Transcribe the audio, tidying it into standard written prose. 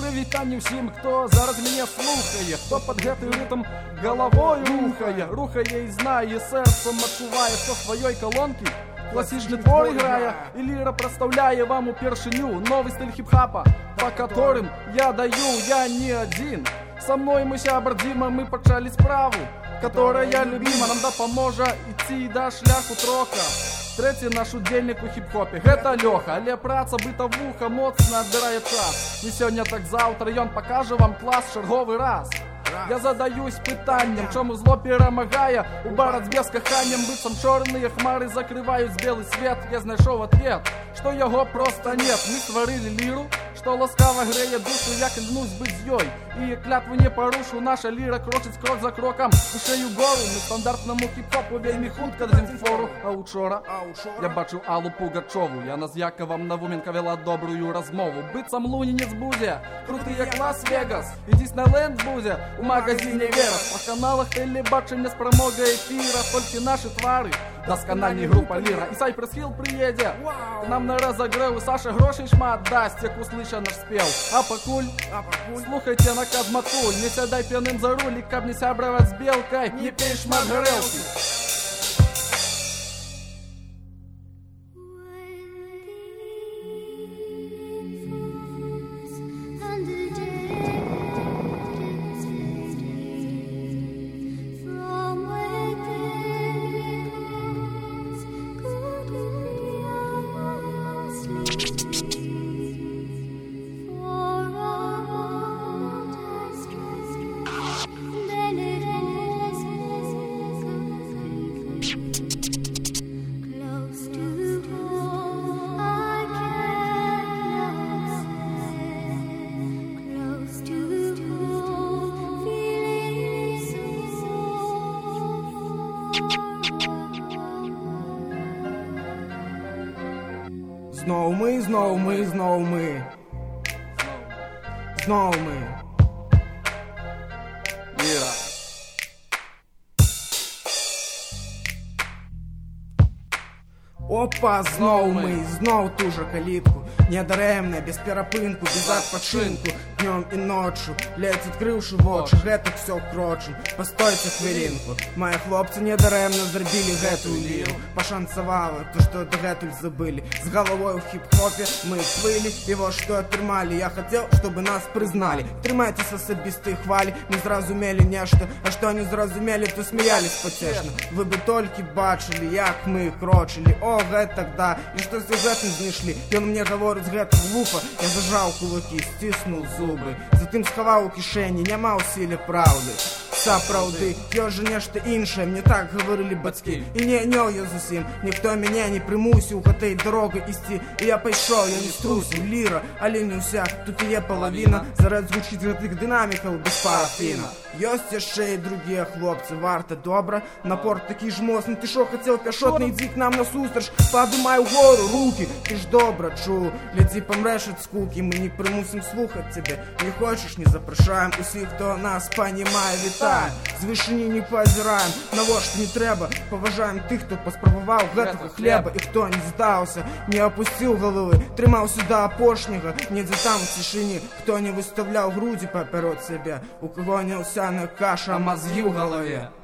прывітанне ўсім, хто зараз мяне слухае, хто пад гэты рытм галавой рухае і знае, сэрцам адчувае, што сваёй калонкі класічны твор играя, и лира проставляя вам упершиню новый стиль хип-хапа, по которым я даю, я не один. Со мной мы сябрдзіма, мы пачалі справу, которая любима, нам дапаможа ідці да шляху трока. Трэці наш удзельнік у хіп-хопе, гэта Лёха, але праца бытавуха моцна адбірае час. Не сёння, так заўтра ён пакажа вам клас чарговы раз. Я задаюсь пытаннем, чому зло перамагае у барацьбе з каханнем, быццам чорныя хмары закрываюць белы свет. Я знайшоў ответ, што яго проста нет. Мы стварылі ліру, што ласкава грэе душу, я клянусь быць з ёй і клятву не парушу. Наша ліра крочыць крок за крокам вышэй угору. Мы стандартнаму хіп-хопу вельмі хутка дадзім фору. А учора я бачыў Аллу Пугачову, яна з Якавам Навуменка вела добрую размову. Быццам лунінец будзе круты як Лас-Вегас, і Діснейленд будзе у магазине Верас. По каналах телебачення з прамога ефіра толькі наши твары, дасканальней група Ліра. І Сайпрес Хіл приедзе к нам на разогрэў, Саша грошей шмат дасць, як услыша наш спеў. А пакуль слухайте наказ матуль, не сядай п'яным за руль, і каб не сябраваць з белкай, не пей шмат гарэлкі. Знову ми. Ліра. Опа, знов ту же калітку. Нядарэмна, без перапынку, без адпачынку. Днём і ноччу, ледзь адкрыўшы вочы, гэтак всё крочым. Пастойце хвілінку. Мае хлопцы нядарэмна зрабілі гэтую ліру. Пашанцавала, то што дагэтуль забылі. З галавой у хіп-хопе мы плылі, і вось што атрымалі. Я хацеў, чтобы нас прызналі. Трымайце асабістыя хвалі, мы зразумелі нешта, а што не зразумелі, то смяялись пацешна. Вы бы толькі бачылі, як мы крочылі. О, гэтак да, і што з гэтым знайшлі. Ён мне гаворыць, гэта глупа. Я зажаў кулакі, сціснуў зубы, затым схаваў у кішэні, няма ў сіле праўды. Сапраўды, ёсць жа нешта іншае, мне так гаварылі бацькі. І не я зусім, ніхто мяне не прымусіў гэтай дарогай ісці. І я пайшоў, я не струсіў, ліра, але не ўся, тут і є палавіна. Зараз гучыць гэтых дынамікаў без парафіна. Ёсць яшчэ і другія хлопцы, варта добра. Напор такі ж моцны, ты шо хацеў пяшотна, ідзі к нам насустрач, падымай угору рукі. Ты ж добра чуў, глядзі, памрэш ад скукі. Мы не прымусім слухаць цябе, не хочаш, не запрашаем усіх, хто нас панімае, вітаем. З вышыні не пазіраем, навошта не трэба. Паважаем тых, хто паспрабаваў гэтага хлеба, і хто не здаўся, не апусціў галавы, трымаўся да апошняга, недзе там у цішыні, хто не выстаўляў грудзі папярод сябе, у каго не ўсяная каша, а мазгі ў галаве.